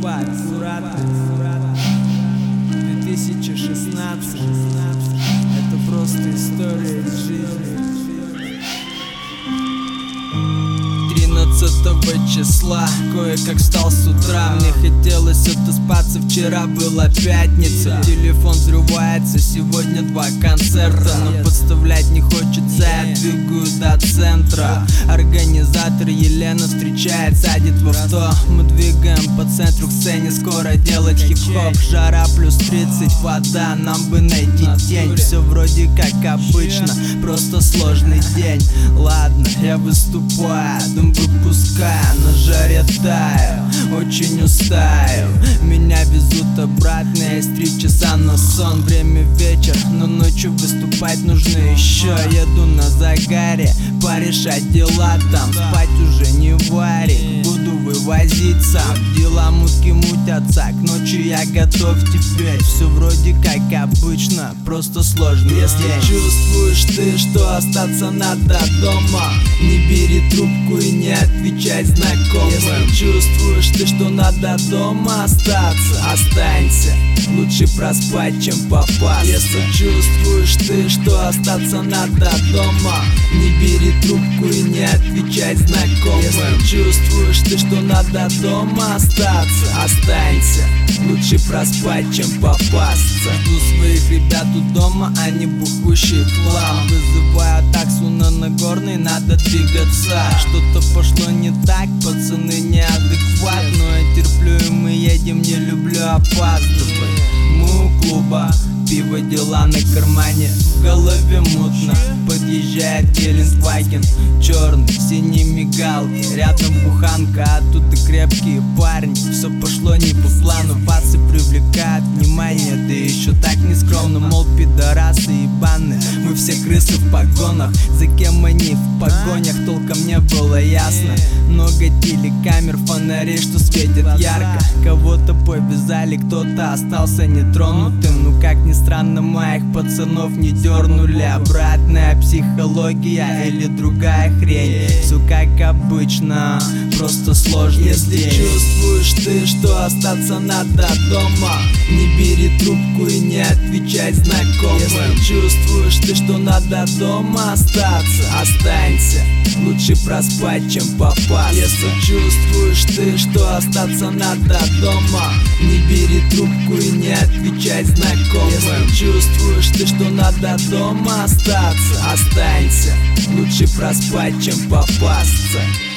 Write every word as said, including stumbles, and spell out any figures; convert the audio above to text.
Судьба аккуратно. две тысячи шестнадцать. Это просто история из жизни. тринадцатого числа кое-как встал с утра. Мне хотелось отоспаться, вчера была пятница. Телефон взрывается, сегодня два концерта. Но подставлять не хочется, я двигаю до центра. Организатор Елена встречает, садит в авто. Мы двигаем по центру к сцене, скоро делать хип-хоп. Жара плюс тридцать, вода, нам бы найти тень. Все вроде как обычно, просто сложный день. Ладно, я выступаю, дым выпускаю, на жаре таю, очень устаю. Меня везут обратно, есть три часа на сон. Время вечер, но ночью выступать нужно еще. Еду на загаре, порешать дела там. Спать уже не варит, буду вывозить сам. Дела мутки мутятся, к ночи я готов теперь. Все вроде как обычно, просто сложно. Если чувствуешь ты, что остаться надо дома, не бери трубку и не отвечай знакомым. Если чувствуешь ты, что надо дома остаться, останься, лучше проспать, чем попасть. Если чувствуешь ты, что остаться надо дома, не бери трубку и не отвечай знакомым. Если чувствуешь ты, что надо дома остаться, останься, лучше проспать, чем попасться. Жду своих ребят у дома, они бухущие хлам. Вызываю таксу на Нагорный, надо двигаться. Что-то пошло не так, пацаны неадекват. Но я терплю и мы едем, не люблю опаздывать. Мы у клуба, пиво, дела на кармане, в голове мутно. Подъезжает Гелендваген, черный, синие мигалки. Рядом буханка, оттуда крепкие парни. Все пошло не по плану, пацы привлекают внимание. Да еще так нескромно, мол, пидорасы ебаные. Мы все крысы в погонах, за кем они в погонях, толком не было ясно. Много телекамер, фонарей, что светят ярко. Кого-то повязали, кто-то остался нетронутым. Ну как ни странно, моих пацанов не дернули. Обратная психология или другая хрень. Все как обычно, просто сложный Если день. чувствуешь ты, что остаться надо дома, не бери трубку и не отвечай знакомым. Если чувствуешь ты, что надо дома остаться, останься, лучше проспать, чем попасть. Если чувствуешь ты, что остаться надо дома, не бери трубку и не отвечай знакомым. Если чувствуешь ты, что надо дома остаться, останься, лучше проспать, чем попасться.